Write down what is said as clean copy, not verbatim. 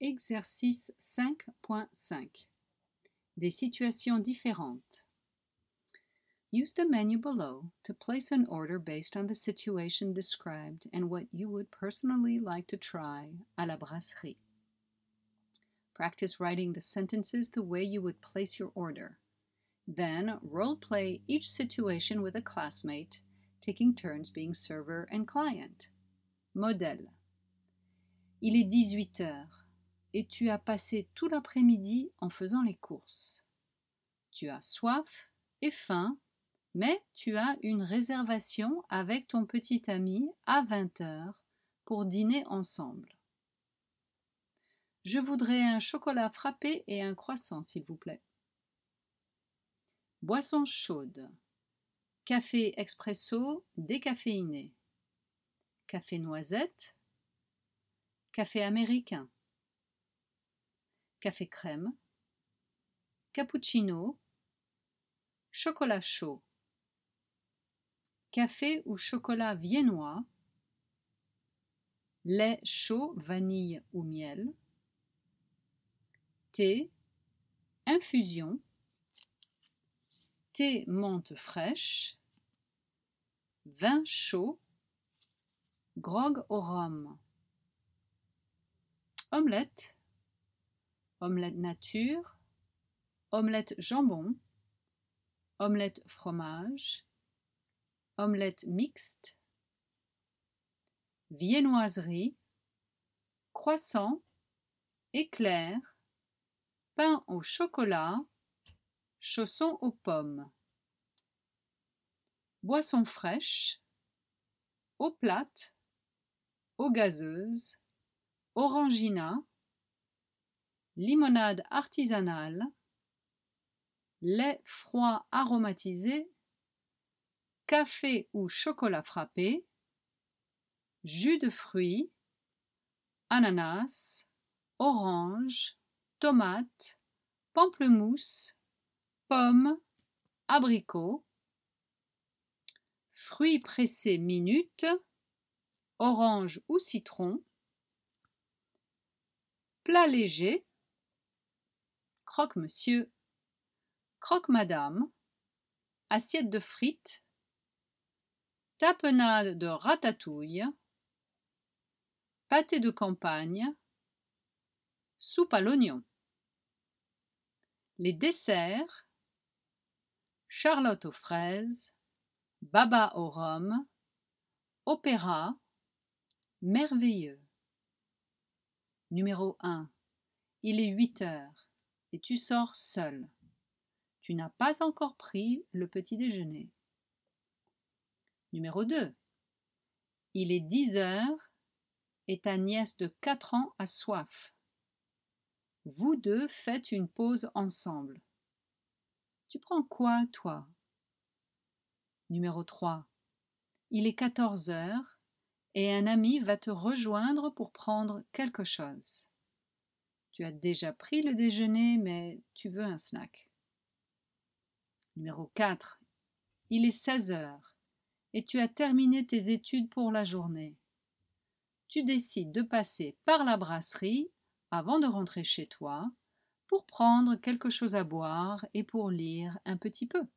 Exercice 5.5. Des situations différentes. Use the menu below to place an order based on the situation described and what you would personally like to try à la brasserie. Practice writing the sentences the way you would place your order. Then role-play each situation with a classmate, taking turns being server and client. Modèle. Il est 18 heures et tu as passé tout l'après-midi en faisant les courses. Tu as soif et faim, mais tu as une réservation avec ton petit ami à 20 heures pour dîner ensemble. Je voudrais un chocolat frappé et un croissant, s'il vous plaît. Boisson chaude. Café expresso décaféiné. Café noisette. Café américain. Café crème. Cappuccino. Chocolat chaud. Café ou chocolat viennois. Lait chaud, vanille ou miel. Thé. Infusion. Thé menthe fraîche. Vin chaud. Grog au rhum. Omelette. Omelette nature. Omelette jambon. Omelette fromage. Omelette mixte. Viennoiserie. Croissant. Éclair. Pain au chocolat. Chaussons aux pommes. Boisson fraîche. Eau plate. Eau gazeuse. Orangina. Limonade artisanale. Lait froid aromatisé. Café ou chocolat frappé. Jus de fruits. Ananas. Orange. Tomate. Pamplemousse. Pommes. Abricot. Fruits pressés minute. Orange ou citron. Plat léger. Croque-monsieur. Croque-madame. Assiette de frites. Tapenade de ratatouille. Pâté de campagne. Soupe à l'oignon. Les desserts. Charlotte aux fraises. Baba au rhum. Opéra. Merveilleux. Numéro 1. Il est 8 heures et tu sors seul. Tu n'as pas encore pris le petit déjeuner. Numéro 2. Il est 10 heures et ta nièce de 4 ans a soif. Vous deux faites une pause ensemble. Tu prends quoi, toi? Numéro 3. Il est 14 heures et un ami va te rejoindre pour prendre quelque chose. Tu as déjà pris le déjeuner, mais tu veux un snack. Numéro 4. Il est 16 heures et tu as terminé tes études pour la journée. Tu décides de passer par la brasserie avant de rentrer chez toi pour prendre quelque chose à boire et pour lire un petit peu.